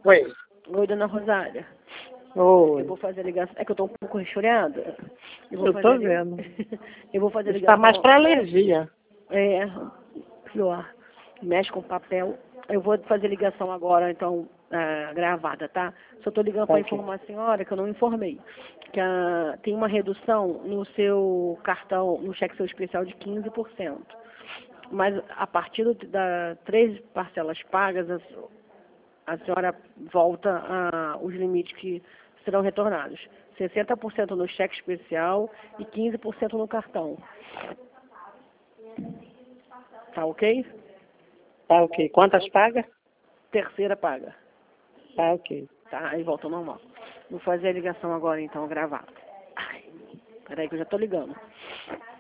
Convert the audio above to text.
Oi. Oi, dona Rosália. Oi. Eu vou fazer a ligação. É que eu tô um pouco resfriada. Eu tô vendo. Eu vou fazer a Está ligação. mais para alergia. É, pior. Mexe com papel. Eu vou fazer ligação agora, então, gravada, tá? Só tô ligando para informar a senhora que eu não informei. Que tem uma redução no seu cartão, no cheque seu especial de 15%. Mas a partir das 3 parcelas pagas, a senhora volta os limites que serão retornados. 60% no cheque especial e 15% no cartão. Tá ok? Tá ok. Quantas paga? Terceira paga. Tá ok. Tá, aí volta ao normal. Vou fazer a ligação agora então, gravar. Peraí que eu já tô ligando.